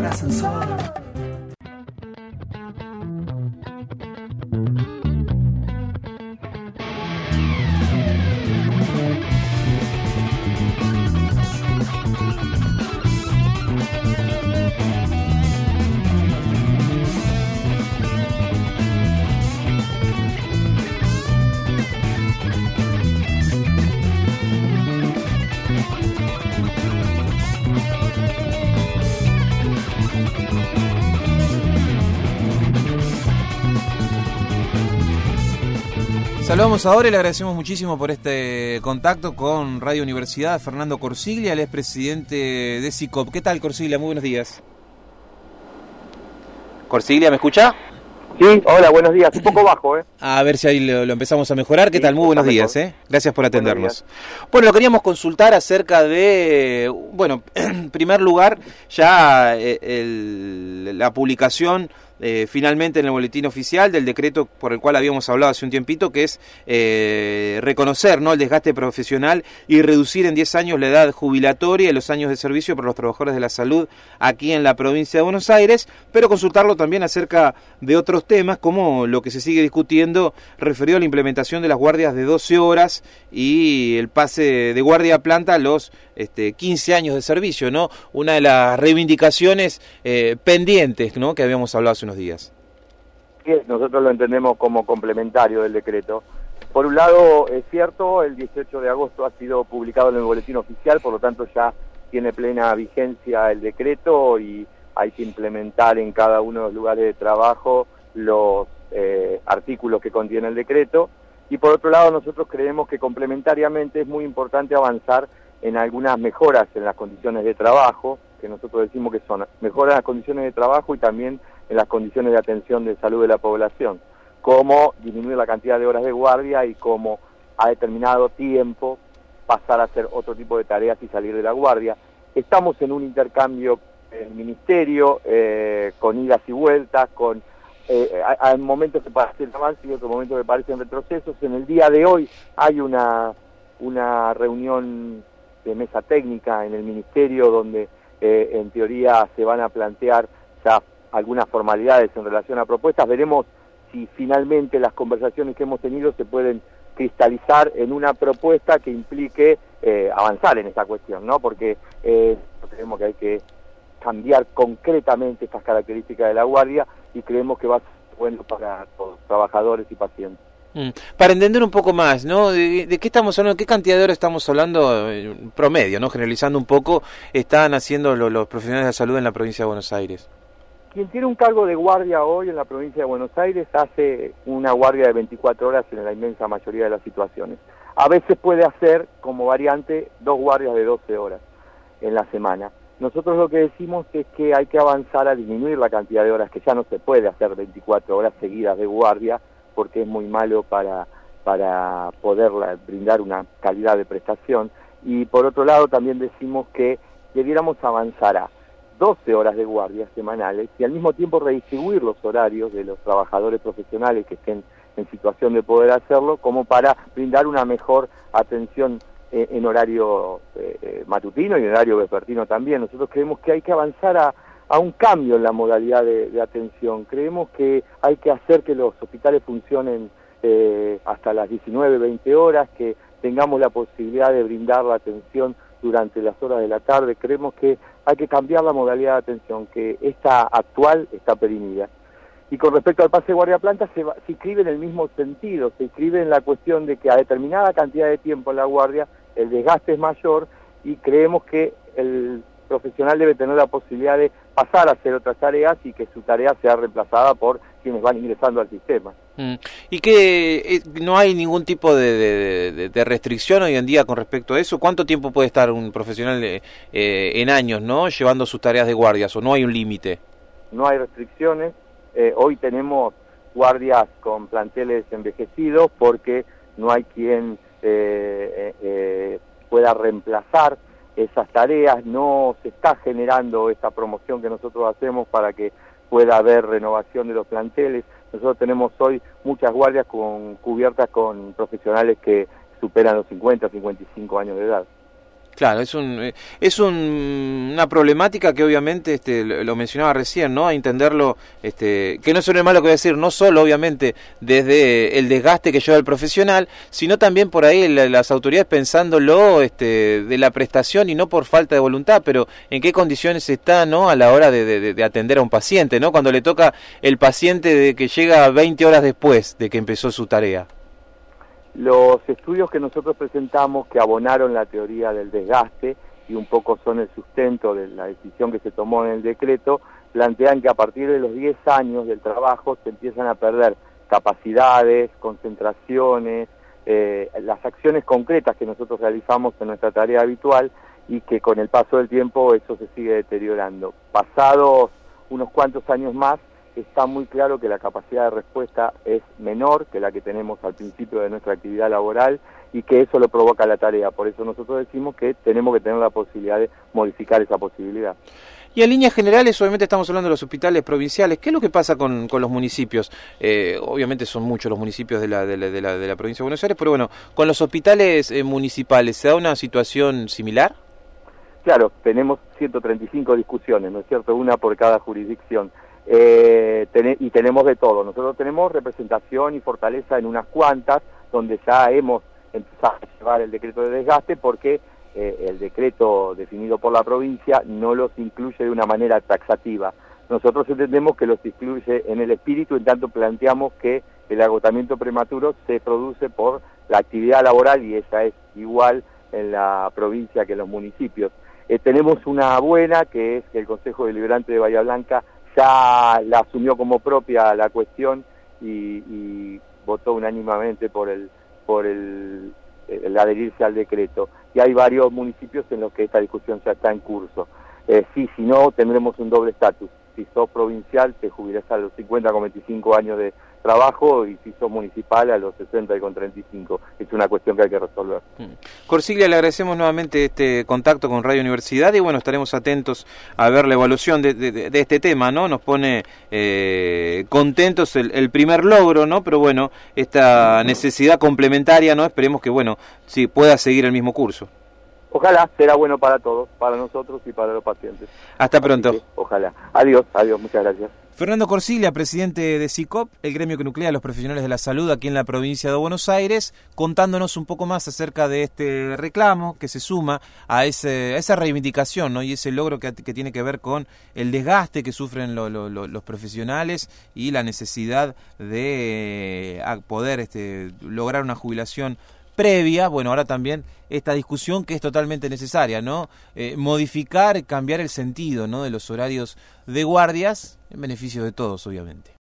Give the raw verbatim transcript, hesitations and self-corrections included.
ascensor. Saludamos ahora y le agradecemos muchísimo por este contacto con Radio Universidad. Fernando Corsiglia, él es presidente de SICOP. ¿Qué tal, Corsiglia? Muy buenos días. Corsiglia, ¿me escucha? Sí, hola, buenos días. Un poco bajo, ¿eh? A ver si ahí lo, lo empezamos a mejorar. ¿Qué sí, tal? Muy buenos días, ¿eh? Gracias por atendernos. Bueno, lo queríamos consultar acerca de, bueno, en primer lugar, ya el, la publicación Eh, finalmente en el boletín oficial del decreto por el cual habíamos hablado hace un tiempito, que es eh, reconocer, ¿no?, el desgaste profesional y reducir en diez años la edad jubilatoria y los años de servicio para los trabajadores de la salud aquí en la provincia de Buenos Aires, pero consultarlo también acerca de otros temas, como lo que se sigue discutiendo referido a la implementación de las guardias de doce horas y el pase de guardia a planta a los este, quince años de servicio, ¿no? Una de las reivindicaciones eh, pendientes, ¿no?, que habíamos hablado hace unos días. Sí, nosotros lo entendemos como complementario del decreto. Por un lado, es cierto, el dieciocho de agosto ha sido publicado en el boletín oficial, por lo tanto ya tiene plena vigencia el decreto y hay que implementar en cada uno de los lugares de trabajo los eh, artículos que contiene el decreto. Y por otro lado, nosotros creemos que complementariamente es muy importante avanzar en algunas mejoras en las condiciones de trabajo, que nosotros decimos que son mejoras en las condiciones de trabajo y también en las condiciones de atención de salud de la población, como disminuir la cantidad de horas de guardia y como a determinado tiempo pasar a hacer otro tipo de tareas y salir de la guardia. Estamos en un intercambio en el ministerio, eh, con idas y vueltas, con eh, hay momentos que parecen avances y otros momentos que parecen retrocesos. En el día de hoy hay una, una reunión de mesa técnica en el ministerio donde eh, en teoría se van a plantear ya algunas formalidades en relación a propuestas. Veremos si finalmente las conversaciones que hemos tenido se pueden cristalizar en una propuesta que implique eh, avanzar en esta cuestión, ¿no? Porque eh, creemos que hay que cambiar concretamente estas características de la guardia y creemos que va a ser bueno para todos, trabajadores y pacientes. Mm. Para entender un poco más, ¿no? ¿De, de qué estamos hablando? ¿De qué cantidad de horas estamos hablando? En promedio, ¿no? Generalizando un poco, están haciendo lo, los profesionales de la salud en la provincia de Buenos Aires. Quien tiene un cargo de guardia hoy en la provincia de Buenos Aires hace una guardia de veinticuatro horas en la inmensa mayoría de las situaciones. A veces puede hacer, como variante, dos guardias de doce horas en la semana. Nosotros lo que decimos es que hay que avanzar a disminuir la cantidad de horas, que ya no se puede hacer veinticuatro horas seguidas de guardia, porque es muy malo para, para poder brindar una calidad de prestación. Y por otro lado también decimos que debiéramos avanzar a doce horas de guardia semanales y al mismo tiempo redistribuir los horarios de los trabajadores profesionales que estén en situación de poder hacerlo, como para brindar una mejor atención eh, en horario eh, matutino y en horario vespertino también. Nosotros creemos que hay que avanzar a, a un cambio en la modalidad de, de atención. Creemos que hay que hacer que los hospitales funcionen eh, hasta las diecinueve, veinte horas, que tengamos la posibilidad de brindar la atención durante las horas de la tarde. Creemos que hay que cambiar la modalidad de atención, que esta actual está perimida. Y con respecto al pase de guardia planta, se, va, se inscribe en el mismo sentido, se inscribe en la cuestión de que a determinada cantidad de tiempo en la guardia el desgaste es mayor y creemos que el profesional debe tener la posibilidad de pasar a hacer otras tareas y que su tarea sea reemplazada por quienes van ingresando al sistema. Mm. Y que eh, no hay ningún tipo de, de, de, de restricción hoy en día con respecto a eso. ¿Cuánto tiempo puede estar un profesional eh, eh, en años, no, llevando sus tareas de guardias, o no hay un límite? No hay restricciones. Eh, hoy tenemos guardias con planteles envejecidos porque no hay quien eh, eh, pueda reemplazar esas tareas. No se está generando esta promoción que nosotros hacemos para que pueda haber renovación de los planteles. Nosotros tenemos hoy muchas guardias con, cubiertas con profesionales que superan los cincuenta, cincuenta y cinco años de edad. Claro, es un es un, una problemática que obviamente este, lo mencionaba recién, ¿no? A entenderlo, este, que no suene mal lo que voy a decir, no solo obviamente desde el desgaste que lleva el profesional, sino también por ahí la, las autoridades pensándolo este, de la prestación y no por falta de voluntad, pero en qué condiciones está, ¿no? A la hora de, de, de atender a un paciente, ¿no? Cuando le toca el paciente de que llega veinte horas después de que empezó su tarea. Los estudios que nosotros presentamos que abonaron la teoría del desgaste y un poco son el sustento de la decisión que se tomó en el decreto, plantean que a partir de los diez años del trabajo se empiezan a perder capacidades, concentraciones, eh, las acciones concretas que nosotros realizamos en nuestra tarea habitual y que con el paso del tiempo eso se sigue deteriorando. Pasados unos cuantos años más, está muy claro que la capacidad de respuesta es menor que la que tenemos al principio de nuestra actividad laboral y que eso lo provoca la tarea. Por eso nosotros decimos que tenemos que tener la posibilidad de modificar esa posibilidad. Y en líneas generales, obviamente estamos hablando de los hospitales provinciales. ¿Qué es lo que pasa con, con los municipios? Eh, obviamente son muchos los municipios de la, de, la, de, la, de la provincia de Buenos Aires, pero bueno, con los hospitales eh, municipales, ¿se da una situación similar? Claro, tenemos ciento treinta y cinco discusiones, ¿no es cierto? Una por cada jurisdicción. Eh, ten, y tenemos de todo. Nosotros tenemos representación y fortaleza en unas cuantas, donde ya hemos empezado a llevar el decreto de desgaste, porque eh, el decreto definido por la provincia no los incluye de una manera taxativa. Nosotros entendemos que los incluye en el espíritu, en tanto planteamos que el agotamiento prematuro se produce por la actividad laboral y esa es igual en la provincia que en los municipios. Eh, tenemos una buena, que es que el Consejo Deliberante de Bahía Blanca ya la asumió como propia la cuestión y, y votó unánimemente por el por el, el adherirse al decreto. Y hay varios municipios en los que esta discusión ya está en curso. Eh, sí, si no, tendremos un doble estatus. Si sos provincial, te jubilás a los cincuenta con veinticinco años de trabajo, y si sos municipal a los sesenta con treinta y cinco. Es una cuestión que hay que resolver. Corsiglia, le agradecemos nuevamente este contacto con Radio Universidad y bueno, estaremos atentos a ver la evaluación de, de, de este tema, ¿no? Nos pone eh, contentos el, el primer logro, ¿no? Pero bueno, esta necesidad complementaria, ¿no? Esperemos que, bueno, sí, pueda seguir el mismo curso. Ojalá, será bueno para todos, para nosotros y para los pacientes. Hasta pronto. Que, ojalá. Adiós, adiós, muchas gracias. Fernando Corsiglia, presidente de SICOP, el gremio que nuclea a los profesionales de la salud aquí en la provincia de Buenos Aires, contándonos un poco más acerca de este reclamo que se suma a, ese, a esa reivindicación, ¿no? Y ese logro que, que tiene que ver con el desgaste que sufren lo, lo, lo, los profesionales y la necesidad de eh, poder este, lograr una jubilación previa. Bueno, ahora también esta discusión que es totalmente necesaria, ¿no? Eh, modificar, cambiar el sentido, ¿no? De los horarios de guardias en beneficio de todos, obviamente.